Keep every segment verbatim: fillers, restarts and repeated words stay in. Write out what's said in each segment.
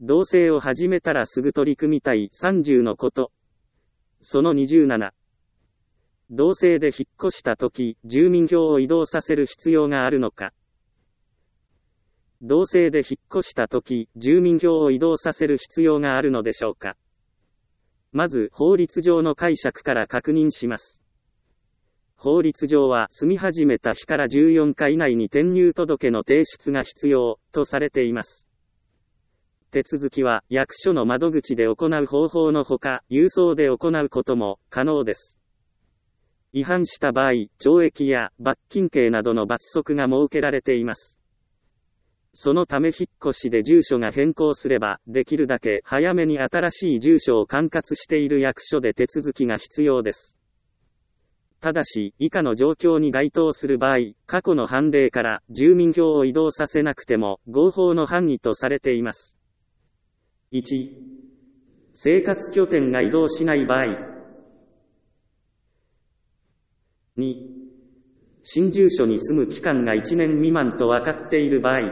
同棲を始めたらすぐ取り組みたいさんじゅうのこと。そのにじゅうなな。同棲で引っ越したとき、住民票を移動させる必要があるのか。同棲で引っ越したとき、住民票を移動させる必要があるのでしょうか。まず、法律上の解釈から確認します。法律上は、住み始めた日からじゅうよっか以内に転入届の提出が必要、とされています。手続きは、役所の窓口で行う方法のほか、郵送で行うことも可能です。違反した場合、懲役や罰金刑などの罰則が設けられています。そのため引っ越しで住所が変更すれば、できるだけ早めに新しい住所を管轄している役所で手続きが必要です。ただし、以下の状況に該当する場合、過去の判例から住民票を移動させなくても合法の範囲とされています。いち、生活拠点が移動しない場合。に、新住所に住む期間がいちねん未満と分かっている場合。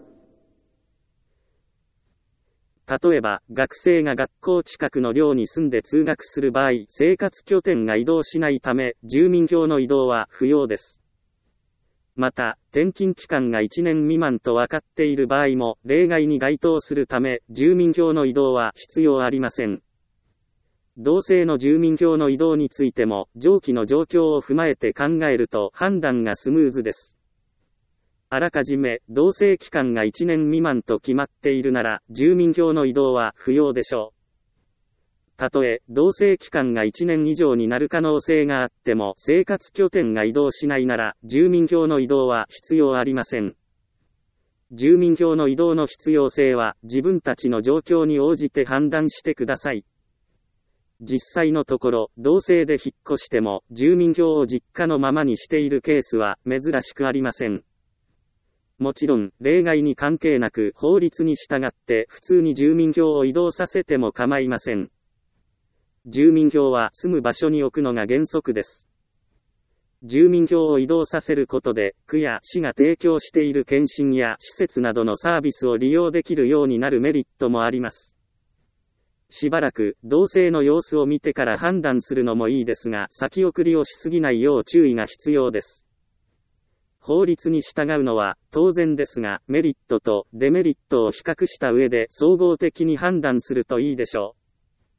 例えば、学生が学校近くの寮に住んで通学する場合、生活拠点が移動しないため、住民票の移動は不要です。また、転勤期間がいちねん未満と分かっている場合も、例外に該当するため、住民票の移動は必要ありません。同性の住民票の移動についても、上記の状況を踏まえて考えると判断がスムーズです。あらかじめ、同棲期間がいちねん未満と決まっているなら、住民票の移動は不要でしょう。たとえ、同棲期間がいちねん以上になる可能性があっても、生活拠点が移動しないなら、住民票の移動は必要ありません。住民票の移動の必要性は、自分たちの状況に応じて判断してください。実際のところ、同棲で引っ越しても、住民票を実家のままにしているケースは、珍しくありません。もちろん、例外に関係なく、法律に従って、普通に住民票を移動させても構いません。住民票は、住む場所に置くのが原則です。住民票を移動させることで、区や市が提供している検診や施設などのサービスを利用できるようになるメリットもあります。しばらく、同棲の様子を見てから判断するのもいいですが、先送りをしすぎないよう注意が必要です。法律に従うのは、当然ですが、メリットとデメリットを比較した上で、総合的に判断するといいでしょ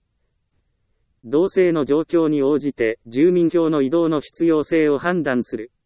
う。同棲の状況に応じて、住民票の移動の必要性を判断する。